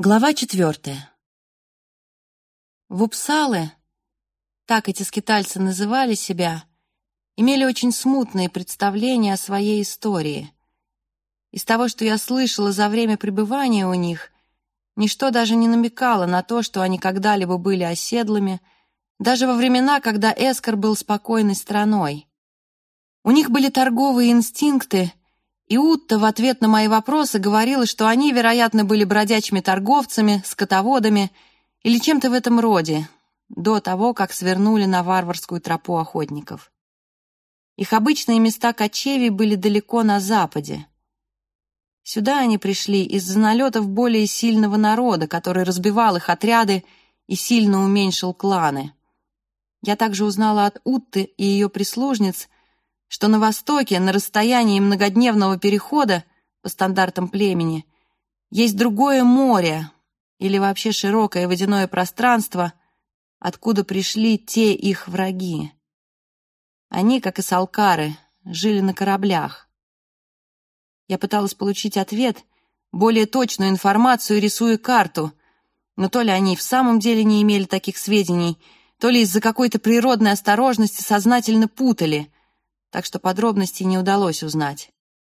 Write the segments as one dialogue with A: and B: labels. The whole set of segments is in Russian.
A: Глава 4. В Упсале, так эти скитальцы называли себя, имели очень смутные представления о своей истории. Из того, что я слышала за время пребывания у них, ничто даже не намекало на то, что они когда-либо были оседлыми, даже во времена, когда Эскор был спокойной страной. У них были торговые инстинкты, и Утта в ответ на мои вопросы говорила, что они, вероятно, были бродячими торговцами, скотоводами или чем-то в этом роде, до того, как свернули на варварскую тропу охотников. Их обычные места кочевий были далеко на западе. Сюда они пришли из-за налетов более сильного народа, который разбивал их отряды и сильно уменьшил кланы. Я также узнала от Утты и ее прислужниц, что на востоке, на расстоянии многодневного перехода по стандартам племени, есть другое море или вообще широкое водяное пространство, откуда пришли те их враги. Они, как и салкары, жили на кораблях. Я пыталась получить ответ, более точную информацию, рисуя карту, но то ли они в самом деле не имели таких сведений, то ли из-за какой-то природной осторожности сознательно путали, так что подробностей не удалось узнать.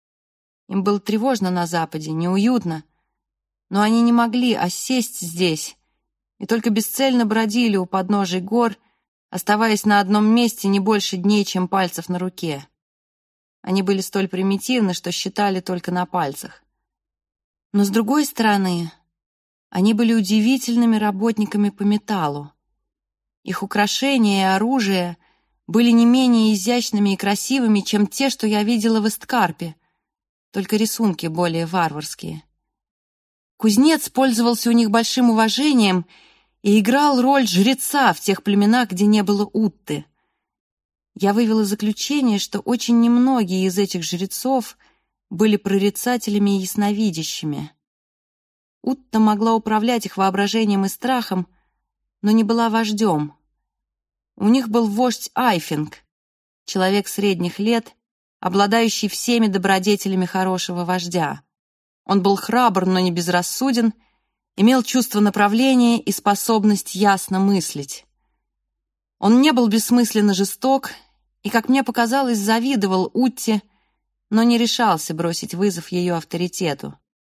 A: Им было тревожно на западе, неуютно, но они не могли осесть здесь и только бесцельно бродили у подножий гор, оставаясь на одном месте не больше дней, чем пальцев на руке. Они были столь примитивны, что считали только на пальцах. Но, с другой стороны, они были удивительными работниками по металлу. Их украшения и оружие были не менее изящными и красивыми, чем те, что я видела в Эсткарпе, только рисунки более варварские. Кузнец пользовался у них большим уважением и играл роль жреца в тех племенах, где не было Утты. Я вывела заключение, что очень немногие из этих жрецов были прорицателями и ясновидящими. Утта могла управлять их воображением и страхом, но не была вождем. У них был вождь Айфинг, человек средних лет, обладающий всеми добродетелями хорошего вождя. Он был храбр, но не безрассуден, имел чувство направления и способность ясно мыслить. Он не был бессмысленно жесток и, как мне показалось, завидовал Утте, но не решался бросить вызов ее авторитету.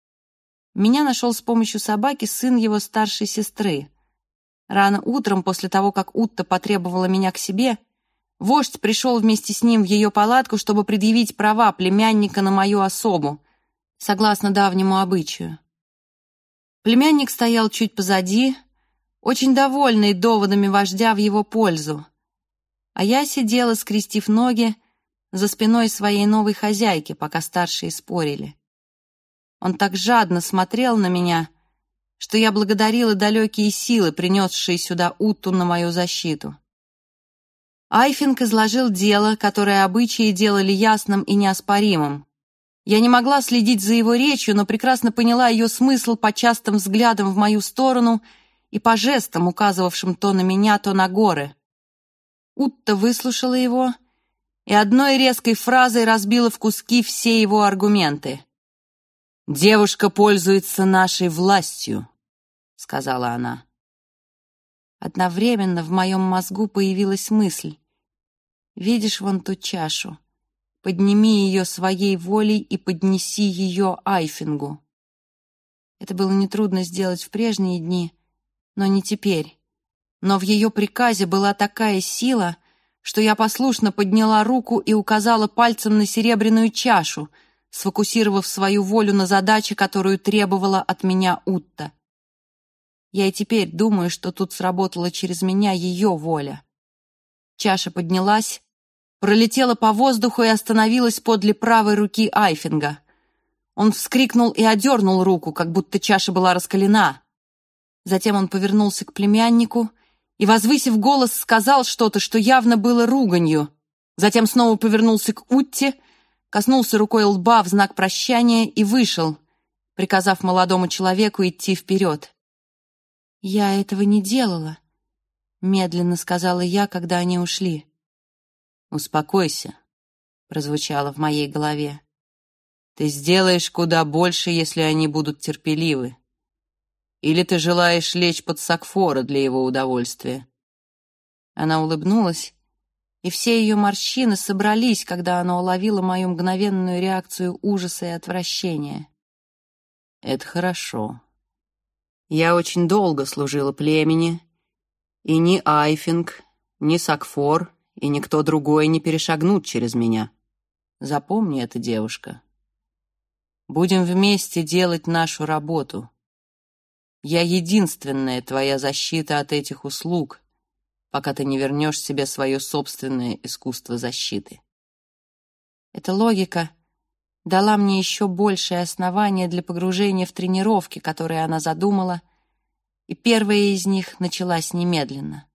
A: Меня нашел с помощью собаки сын его старшей сестры. Рано утром, после того, как Утта потребовала меня к себе, вождь пришел вместе с ним в ее палатку, чтобы предъявить права племянника на мою особу, согласно давнему обычаю. Племянник стоял чуть позади, очень довольный доводами вождя в его пользу, а я сидела, скрестив ноги, за спиной своей новой хозяйки, пока старшие спорили. Он так жадно смотрел на меня, что я благодарила далекие силы, принесшие сюда Утту на мою защиту. Айфинг изложил дело, которое обычаи делали ясным и неоспоримым. Я не могла следить за его речью, но прекрасно поняла ее смысл по частым взглядам в мою сторону и по жестам, указывавшим то на меня, то на горы. Утта выслушала его и одной резкой фразой разбила в куски все его аргументы. «Девушка пользуется нашей властью», — сказала она. Одновременно в моем мозгу появилась мысль. «Видишь вон ту чашу? Подними ее своей волей и поднеси ее Айфингу». Это было нетрудно сделать в прежние дни, но не теперь. Но в ее приказе была такая сила, что я послушно подняла руку и указала пальцем на серебряную чашу, сфокусировав свою волю на задаче, которую требовала от меня Утта. Я и теперь думаю, что тут сработала через меня ее воля. Чаша поднялась, пролетела по воздуху и остановилась подле правой руки Айфинга. Он вскрикнул и одернул руку, как будто чаша была раскалена. Затем он повернулся к племяннику и, возвысив голос, сказал что-то, что явно было руганью. Затем снова повернулся к Утте, коснулся рукой лба в знак прощания и вышел, приказав молодому человеку идти вперед. «Я этого не делала», — медленно сказала я, когда они ушли. «Успокойся», — прозвучало в моей голове. «Ты сделаешь куда больше, если они будут терпеливы. Или ты желаешь лечь под Сакфора для его удовольствия?» Она улыбнулась, и все ее морщины собрались, когда она уловила мою мгновенную реакцию ужаса и отвращения. «Это хорошо. Я очень долго служила племени, и ни Айфинг, ни Сакфор, и никто другой не перешагнут через меня. Запомни это, девушка. Будем вместе делать нашу работу. Я единственная твоя защита от этих услуг, пока ты не вернешь себе свое собственное искусство защиты». Эта логика дала мне еще большее основание для погружения в тренировки, которые она задумала, и первая из них началась немедленно.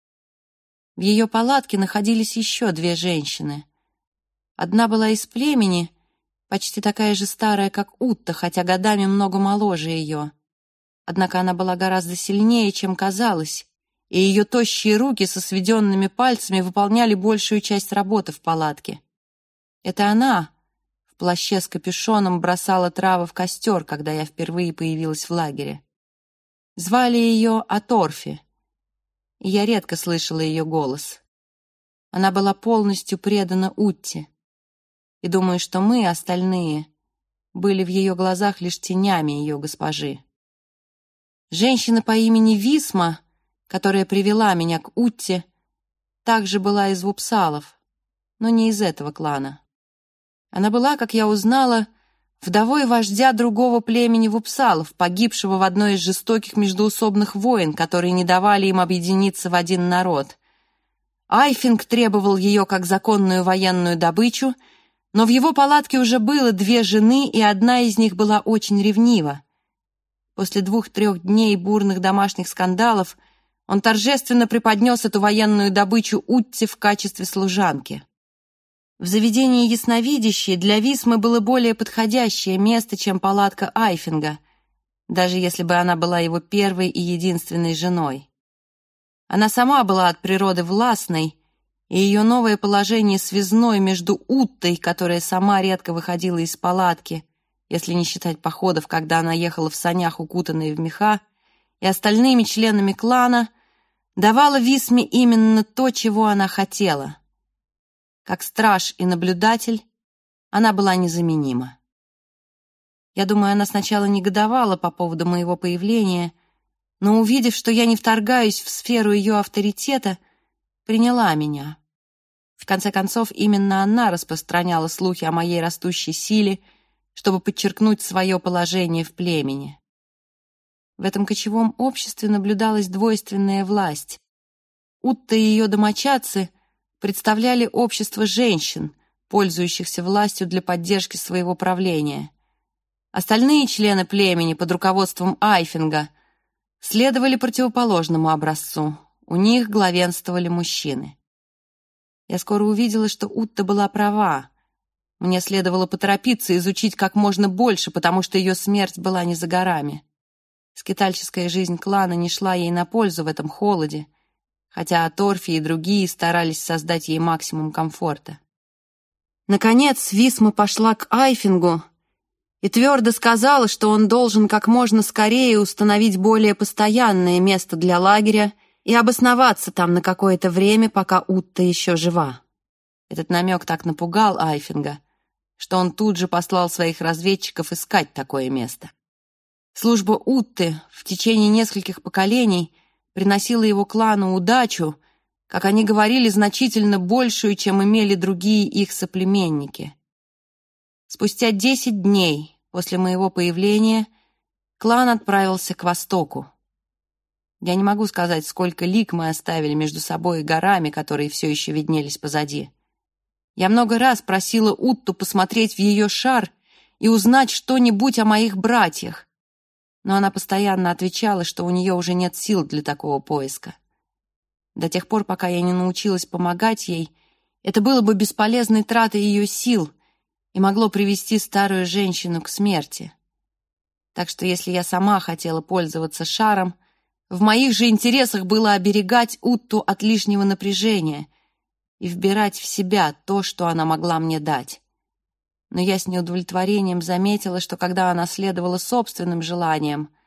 A: В ее палатке находились еще две женщины. Одна была из племени, почти такая же старая, как Утта, хотя годами много моложе ее. Однако она была гораздо сильнее, чем казалось, и ее тощие руки со сведенными пальцами выполняли большую часть работы в палатке. Это она в плаще с капюшоном бросала травы в костер, когда я впервые появилась в лагере. Звали ее Аторфи, и я редко слышала ее голос. Она была полностью предана Утте, и думаю, что мы, остальные, были в ее глазах лишь тенями ее госпожи. Женщина по имени Висма, которая привела меня к Утте, также была из Вупсалов, но не из этого клана. Она была, как я узнала, вдовой вождя другого племени Вупсалов, погибшего в одной из жестоких междоусобных войн, которые не давали им объединиться в один народ. Айфинг требовал ее как законную военную добычу, но в его палатке уже было две жены, и одна из них была очень ревнива. После 2-3 дней бурных домашних скандалов он торжественно преподнес эту военную добычу Утте в качестве служанки. В заведении ясновидящей для Висмы было более подходящее место, чем палатка Айфинга, даже если бы она была его первой и единственной женой. Она сама была от природы властной, и ее новое положение связной между Уттой, которая сама редко выходила из палатки, если не считать походов, когда она ехала в санях, укутанной в меха, и остальными членами клана, давала Висме именно то, чего она хотела. Как страж и наблюдатель она была незаменима. Я думаю, она сначала негодовала по поводу моего появления, но, увидев, что я не вторгаюсь в сферу ее авторитета, приняла меня. В конце концов, именно она распространяла слухи о моей растущей силе, чтобы подчеркнуть свое положение в племени. В этом кочевом обществе наблюдалась двойственная власть. Утта и ее домочадцы представляли общество женщин, пользующихся властью для поддержки своего правления. Остальные члены племени под руководством Айфинга следовали противоположному образцу. У них главенствовали мужчины. Я скоро увидела, что Утта была права. Мне следовало поторопиться изучить как можно больше, потому что ее смерть была не за горами. Скитальческая жизнь клана не шла ей на пользу в этом холоде, хотя Аторфи и другие старались создать ей максимум комфорта. Наконец, Висма пошла к Айфингу и твердо сказала, что он должен как можно скорее установить более постоянное место для лагеря и обосноваться там на какое-то время, пока Утта еще жива. Этот намек так напугал Айфинга, что он тут же послал своих разведчиков искать такое место. Служба Утты в течение нескольких поколений приносила его клану удачу, как они говорили, значительно большую, чем имели другие их соплеменники. Спустя 10 дней после моего появления клан отправился к востоку. Я не могу сказать, сколько лиг мы оставили между собой и горами, которые все еще виднелись позади. Я много раз просила Утту посмотреть в ее шар и узнать что-нибудь о моих братьях, но она постоянно отвечала, что у нее уже нет сил для такого поиска. До тех пор, пока я не научилась помогать ей, это было бы бесполезной тратой ее сил и могло привести старую женщину к смерти. Так что если я сама хотела пользоваться шаром, в моих же интересах было оберегать Утту от лишнего напряжения и вбирать в себя то, что она могла мне дать. Но я с неудовлетворением заметила, что когда она следовала собственным желаниям,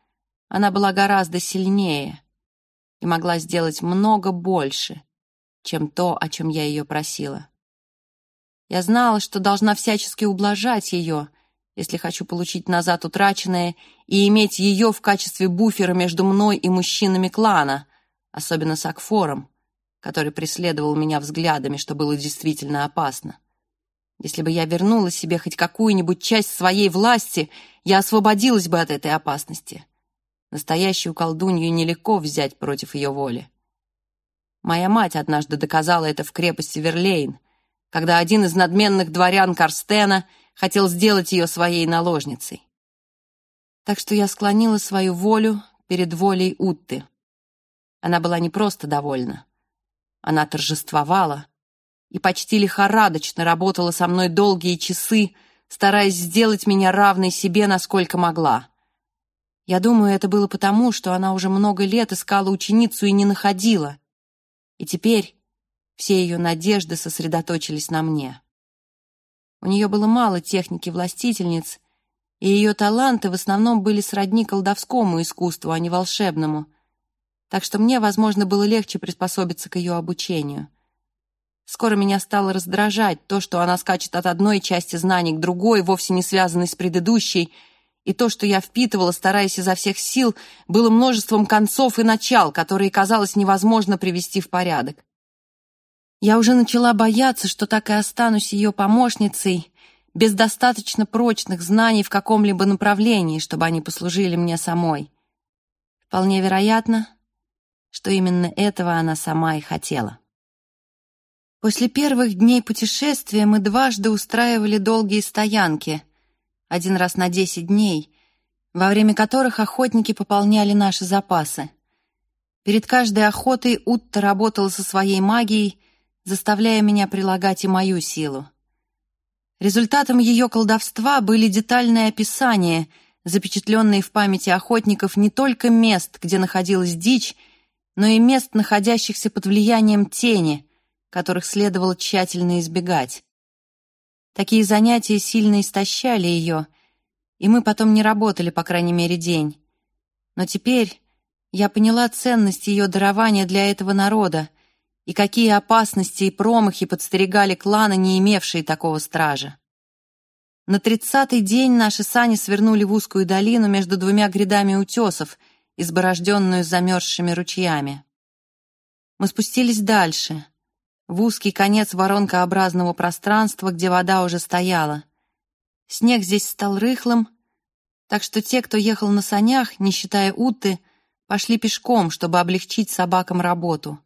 A: Она была гораздо сильнее и могла сделать много больше, чем то, о чем я ее просила. Я знала, что должна всячески ублажать ее, если хочу получить назад утраченное и иметь ее в качестве буфера между мной и мужчинами клана, особенно с Акфором, который преследовал меня взглядами, что было действительно опасно. Если бы я вернула себе хоть какую-нибудь часть своей власти, я освободилась бы от этой опасности. Настоящую колдунью нелегко взять против ее воли. Моя мать однажды доказала это в крепости Верлейн, когда один из надменных дворян Карстена хотел сделать ее своей наложницей. Так что я склонила свою волю перед волей Утты. Она была не просто довольна. Она торжествовала и почти лихорадочно работала со мной долгие часы, стараясь сделать меня равной себе, насколько могла. Я думаю, это было потому, что она уже много лет искала ученицу и не находила. И теперь все ее надежды сосредоточились на мне. У нее было мало техники властительниц, и ее таланты в основном были сродни колдовскому искусству, а не волшебному. Так что мне, возможно, было легче приспособиться к ее обучению. Скоро меня стало раздражать то, что она скачет от одной части знаний к другой, вовсе не связанной с предыдущей, и то, что я впитывала, стараясь изо всех сил, было множеством концов и начал, которые казалось невозможно привести в порядок. Я уже начала бояться, что так и останусь ее помощницей, без достаточно прочных знаний в каком-либо направлении, чтобы они послужили мне самой. Вполне вероятно, что именно этого она сама и хотела. После первых дней путешествия мы дважды устраивали долгие стоянки, один раз на 10 дней, во время которых охотники пополняли наши запасы. Перед каждой охотой Утта работала со своей магией, заставляя меня прилагать и мою силу. Результатом ее колдовства были детальные описания, запечатленные в памяти охотников не только мест, где находилась дичь, но и мест, находящихся под влиянием тени, которых следовало тщательно избегать. Такие занятия сильно истощали ее, и мы потом не работали, по крайней мере, день. Но теперь я поняла ценность ее дарования для этого народа и какие опасности и промахи подстерегали кланы, не имевшие такого стража. На 30-й день наши сани свернули в узкую долину между двумя грядами утесов, изборожденную замерзшими ручьями. Мы спустились дальше, в узкий конец воронкообразного пространства, где вода уже стояла. Снег здесь стал рыхлым, так что те, кто ехал на санях, не считая Утты, пошли пешком, чтобы облегчить собакам работу.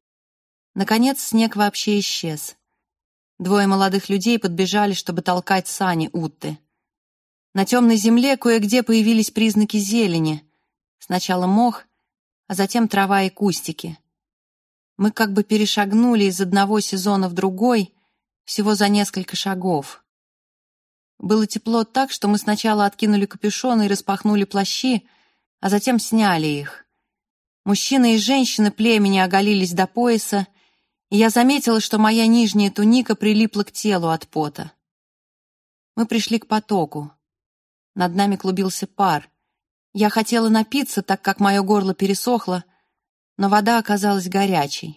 A: Наконец снег вообще исчез. Двое молодых людей подбежали, чтобы толкать сани Утты. На темной земле кое-где появились признаки зелени. Сначала мох, а затем трава и кустики. Мы как бы перешагнули из одного сезона в другой, всего за несколько шагов. Было тепло так, что мы сначала откинули капюшоны и распахнули плащи, а затем сняли их. Мужчины и женщины племени оголились до пояса, и я заметила, что моя нижняя туника прилипла к телу от пота. Мы пришли к потоку. Над нами клубился пар. Я хотела напиться, так как мое горло пересохло, но вода оказалась горячей.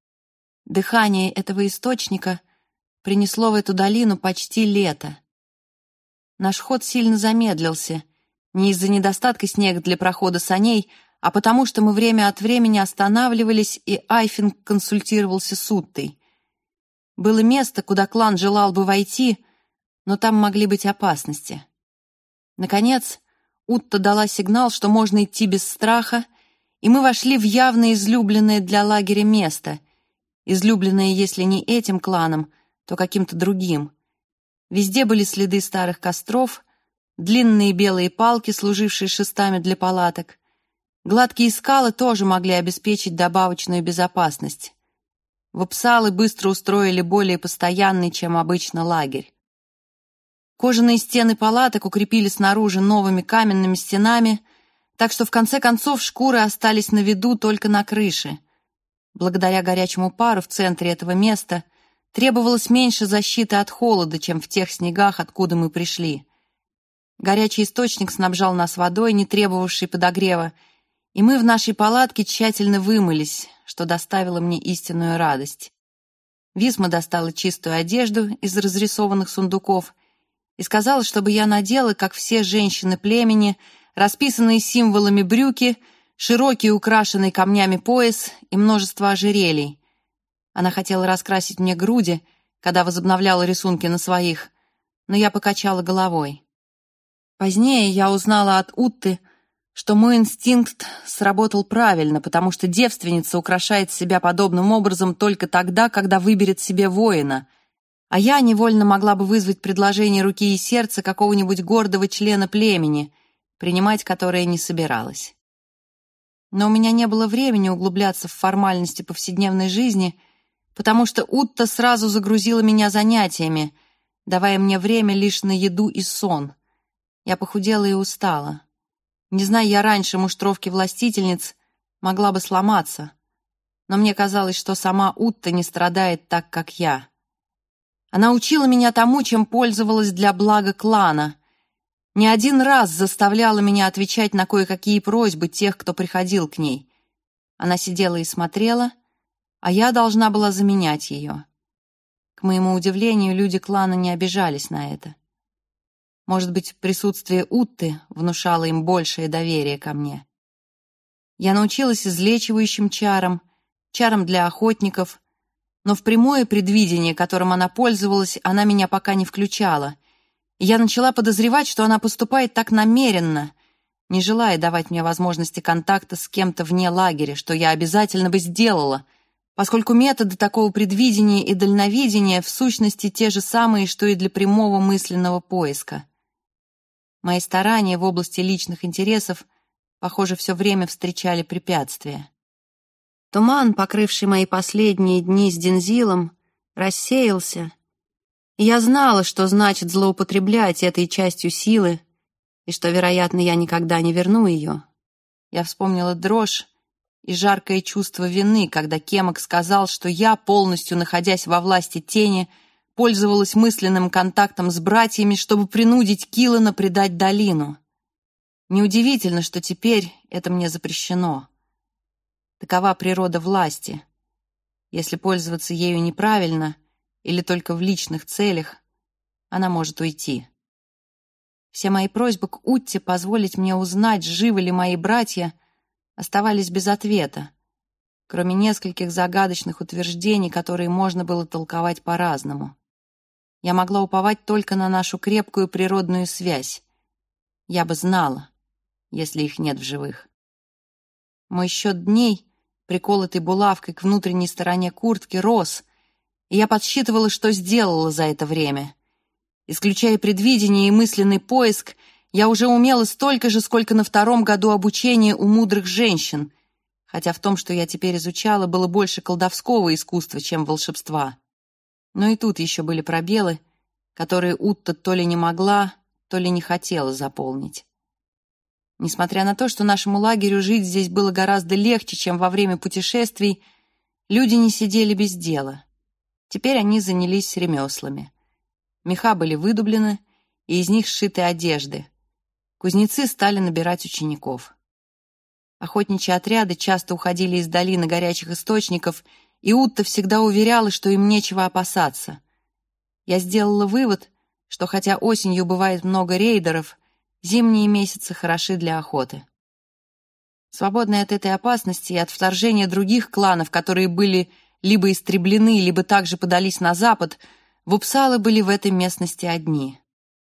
A: Дыхание этого источника принесло в эту долину почти лето. Наш ход сильно замедлился, не из-за недостатка снега для прохода саней, а потому что мы время от времени останавливались, и Айфин консультировался с Уттой. Было место, куда клан желал бы войти, но там могли быть опасности. Наконец, Утта дала сигнал, что можно идти без страха, и мы вошли в явно излюбленное для лагеря место, излюбленное, если не этим кланом, то каким-то другим. Везде были следы старых костров, длинные белые палки, служившие шестами для палаток. Гладкие скалы тоже могли обеспечить добавочную безопасность. Вапсалы быстро устроили более постоянный, чем обычно, лагерь. Кожаные стены палаток укрепили снаружи новыми каменными стенами, так что в конце концов шкуры остались на виду только на крыше. Благодаря горячему пару в центре этого места требовалось меньше защиты от холода, чем в тех снегах, откуда мы пришли. Горячий источник снабжал нас водой, не требовавшей подогрева, и мы в нашей палатке тщательно вымылись, что доставило мне истинную радость. Висма достала чистую одежду из разрисованных сундуков и сказала, чтобы я надела, как все женщины племени, расписанные символами брюки, широкий украшенный камнями пояс и множество ожерелий. Она хотела раскрасить мне груди, когда возобновляла рисунки на своих, но я покачала головой. Позднее я узнала от Утты, что мой инстинкт сработал правильно, потому что девственница украшает себя подобным образом только тогда, когда выберет себе воина, а я невольно могла бы вызвать предложение руки и сердца какого-нибудь гордого члена племени, принимать которое не собиралась. Но у меня не было времени углубляться в формальности повседневной жизни, потому что Утта сразу загрузила меня занятиями, давая мне время лишь на еду и сон. Я похудела и устала. Не зная я раньше муштровки властительниц, могла бы сломаться, но мне казалось, что сама Утта не страдает так, как я. Она учила меня тому, чем пользовалась для блага клана. Не один раз заставляла меня отвечать на кое-какие просьбы тех, кто приходил к ней. Она сидела и смотрела, а я должна была заменять ее. К моему удивлению, люди клана не обижались на это. Может быть, присутствие Утты внушало им большее доверие ко мне. Я научилась излечивающим чарам, чарам для охотников, но в прямое предвидение, которым она пользовалась, она меня пока не включала. И я начала подозревать, что она поступает так намеренно, не желая давать мне возможности контакта с кем-то вне лагеря, что я обязательно бы сделала, поскольку методы такого предвидения и дальновидения в сущности те же самые, что и для прямого мысленного поиска. Мои старания в области личных интересов, похоже, все время встречали препятствия. Туман, покрывший мои последние дни с Дензилом, рассеялся, и я знала, что значит злоупотреблять этой частью силы, и что, вероятно, я никогда не верну ее. Я вспомнила дрожь и жаркое чувство вины, когда Кемок сказал, что я, полностью находясь во власти тени, пользовалась мысленным контактом с братьями, чтобы принудить Киллана предать долину. Неудивительно, что теперь это мне запрещено. Такова природа власти. Если пользоваться ею неправильно или только в личных целях, она может уйти. Все мои просьбы к Утте позволить мне узнать, живы ли мои братья, оставались без ответа, кроме нескольких загадочных утверждений, которые можно было толковать по-разному. Я могла уповать только на нашу крепкую природную связь. Я бы знала, если их нет в живых. Мой счет дней, приколотый булавкой к внутренней стороне куртки, рос, и я подсчитывала, что сделала за это время. Исключая предвидение и мысленный поиск, я уже умела столько же, сколько на 2-м году обучения у мудрых женщин, хотя в том, что я теперь изучала, было больше колдовского искусства, чем волшебства. Но и тут еще были пробелы, которые Утта то ли не могла, то ли не хотела заполнить. Несмотря на то, что нашему лагерю жить здесь было гораздо легче, чем во время путешествий, люди не сидели без дела. Теперь они занялись ремеслами. Меха были выдублены, и из них сшиты одежды. Кузнецы стали набирать учеников. Охотничьи отряды часто уходили из долины горячих источников, и Утта всегда уверяла, что им нечего опасаться. Я сделала вывод, что хотя осенью бывает много рейдеров, зимние месяцы хороши для охоты. Свободные от этой опасности и от вторжения других кланов, которые были либо истреблены, либо также подались на запад, вупсалы были в этой местности одни.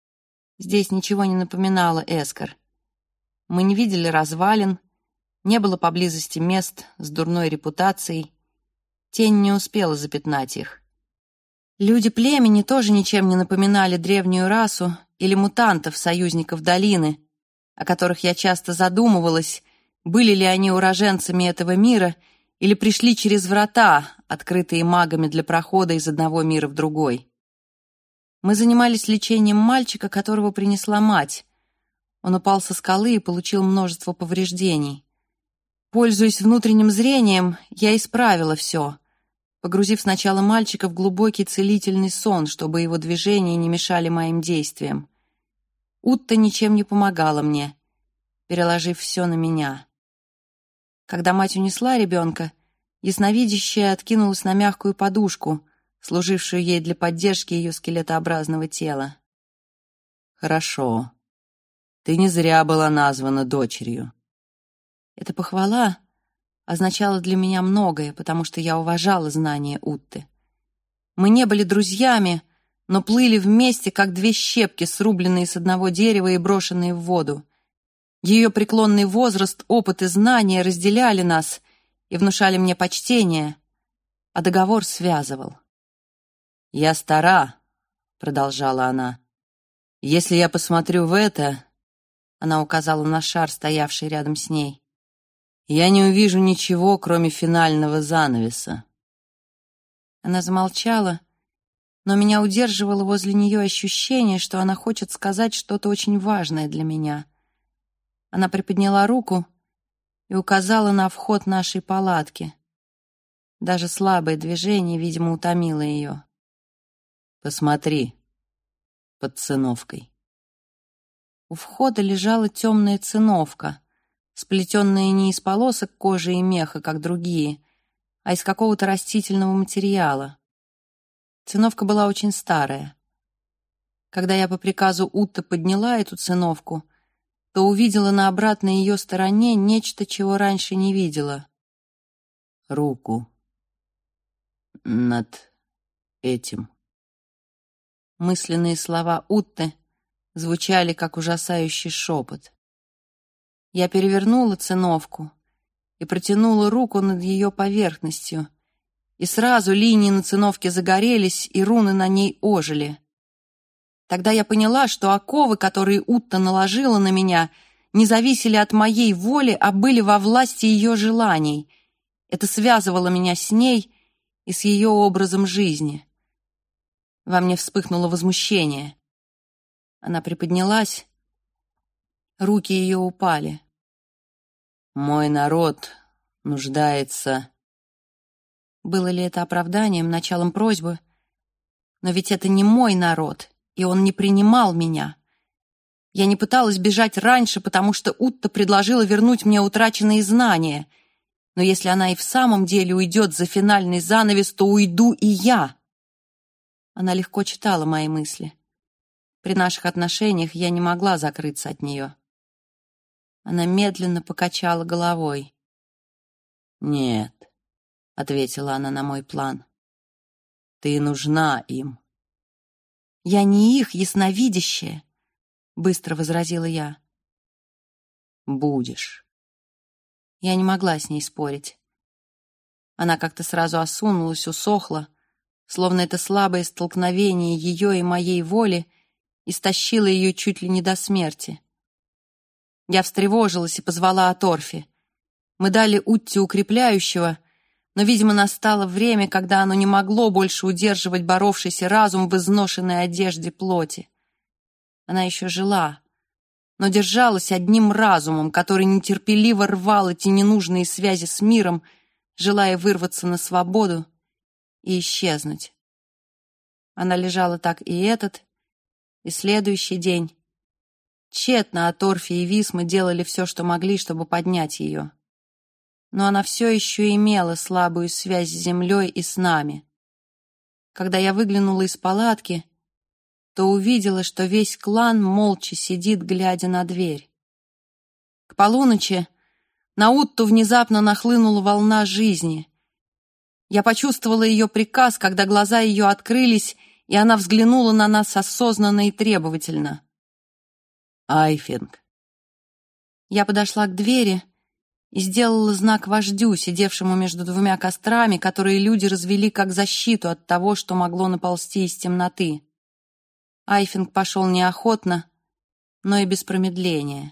A: Здесь ничего не напоминало Эскор. Мы не видели развалин, не было поблизости мест с дурной репутацией, тень не успела запятнать их. Люди племени тоже ничем не напоминали древнюю расу или мутантов, союзников долины, о которых я часто задумывалась, были ли они уроженцами этого мира или пришли через врата, открытые магами для прохода из одного мира в другой. Мы занимались лечением мальчика, которого принесла мать. Он упал со скалы и получил множество повреждений. Пользуясь внутренним зрением, я исправила все, погрузив сначала мальчика в глубокий целительный сон, чтобы его движения не мешали моим действиям. Утта ничем не помогала мне, переложив все на меня. Когда мать унесла ребенка, ясновидящая откинулась на мягкую подушку, служившую ей для поддержки ее скелетообразного тела.
B: «Хорошо. Ты не зря была названа дочерью».
A: Эта похвала означала для меня многое, потому что я уважала знания Утты. Мы не были друзьями, но плыли вместе, как две щепки, срубленные с одного дерева и брошенные в воду. Ее преклонный возраст, опыт и знания разделяли нас и внушали мне почтение, а договор связывал.
B: «Я стара», — продолжала она. «Если я посмотрю в это...» — она указала на шар, стоявший рядом с ней. «Я не увижу ничего, кроме финального занавеса».
A: Она замолчала, но меня удерживало возле нее ощущение, что она хочет сказать что-то очень важное для меня. Она приподняла руку и указала на вход нашей палатки. Даже слабое движение, видимо, утомило ее.
B: «Посмотри, под циновкой».
A: У входа лежала темная циновка, сплетенная не из полосок кожи и меха, как другие, а из какого-то растительного материала. Циновка была очень старая. Когда я по приказу Утты подняла эту циновку, то увидела на обратной ее стороне нечто, чего раньше не видела.
B: Руку над этим.
A: Мысленные слова Утты звучали, как ужасающий шепот. Я перевернула циновку и протянула руку над ее поверхностью, и сразу линии на циновке загорелись, и руны на ней ожили. Тогда я поняла, что оковы, которые Утта наложила на меня, не зависели от моей воли, а были во власти ее желаний. Это связывало меня с ней и с ее образом жизни. Во мне вспыхнуло возмущение. Она приподнялась, руки ее упали.
B: «Мой народ нуждается...»
A: Было ли это оправданием, началом просьбы? Но ведь это не мой народ, и он не принимал меня. Я не пыталась бежать раньше, потому что Утта предложила вернуть мне утраченные знания. Но если она и в самом деле уйдет за финальный занавес, то уйду и я. Она легко читала мои мысли. При наших отношениях я не могла закрыться от нее. Она медленно покачала головой.
B: «Нет», — ответила она на мой план. «Ты нужна им».
A: «Я не их ясновидящая», — быстро возразила я.
B: «Будешь».
A: Я не могла с ней спорить. Она как-то сразу осунулась, усохла, словно это слабое столкновение ее и моей воли истощило ее чуть ли не до смерти. Я встревожилась и позвала Аторфи. Мы дали Утте укрепляющего, но, видимо, настало время, когда оно не могло больше удерживать боровшийся разум в изношенной одежде плоти. Она еще жила, но держалась одним разумом, который нетерпеливо рвал эти ненужные связи с миром, желая вырваться на свободу и исчезнуть. Она лежала так и этот, и следующий день. Тщетно Аторфи и Висма делали все, что могли, чтобы поднять ее. Но она все еще имела слабую связь с землей и с нами. Когда я выглянула из палатки, то увидела, что весь клан молча сидит, глядя на дверь. К полуночи на Утту внезапно нахлынула волна жизни. Я почувствовала ее приказ, когда глаза ее открылись, и она взглянула на нас осознанно и требовательно.
B: «Айфинг».
A: Я подошла к двери и сделала знак вождю, сидевшему между двумя кострами, которые люди развели как защиту от того, что могло наползти из темноты. Айфинг пошел неохотно, но и без промедления.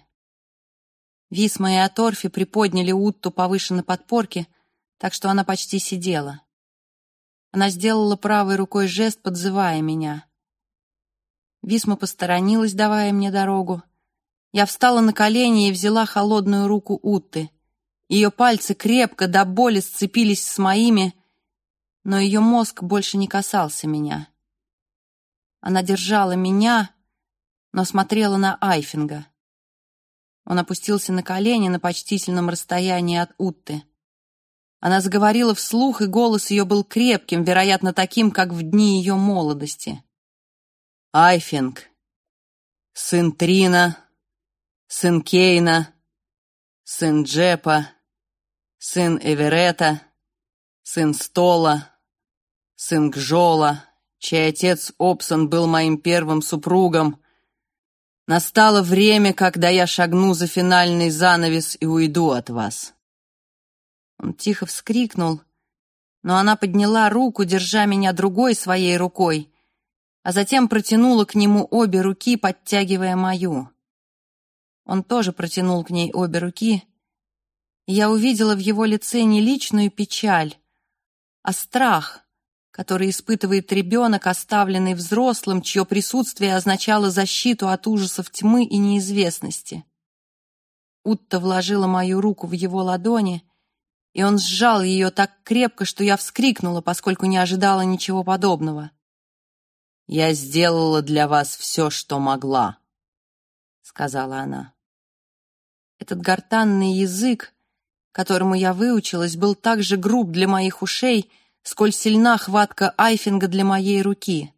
A: Висма и Аторфи приподняли Утту повыше на подпорке, так что она почти сидела. Она сделала правой рукой жест, подзывая меня. Висма посторонилась, давая мне дорогу. Я встала на колени и взяла холодную руку Утты. Ее пальцы крепко до боли сцепились с моими, но ее мозг больше не касался меня. Она держала меня, но смотрела на Айфинга. Он опустился на колени на почтительном расстоянии от Утты. Она заговорила вслух, и голос ее был крепким, вероятно, таким, как в дни ее молодости. «Айфинг, сын Трина, сын Кейна, сын Джепа, сын Эверета, сын Стола, сын Гжола, чей отец Опсон был моим первым супругом. Настало время, когда я шагну за финальный занавес и уйду от вас». Он тихо вскрикнул, но она подняла руку, держа меня другой своей рукой, а затем протянула к нему обе руки, подтягивая мою. Он тоже протянул к ней обе руки, и я увидела в его лице не личную печаль, а страх, который испытывает ребенок, оставленный взрослым, чье присутствие означало защиту от ужасов тьмы и неизвестности. Утта вложила мою руку в его ладони, и он сжал ее так крепко, что я вскрикнула, поскольку не ожидала ничего подобного. «Я сделала для вас все, что могла», — сказала она. Этот гортанный язык, которому я выучилась, был так же груб для моих ушей, сколь сильна хватка Айфинга для моей руки.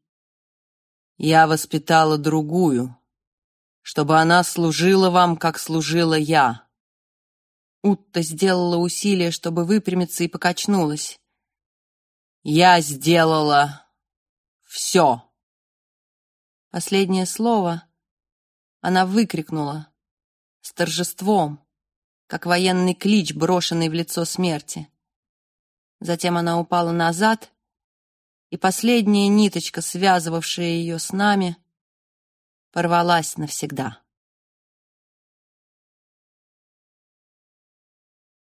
A: «Я воспитала другую, чтобы она служила вам, как служила я». Утта сделала усилие, чтобы выпрямиться, и покачнулась. «Я сделала все». Последнее слово она выкрикнула с торжеством, как военный клич, брошенный в лицо смерти. Затем она упала назад, и последняя ниточка, связывавшая ее с нами, порвалась навсегда.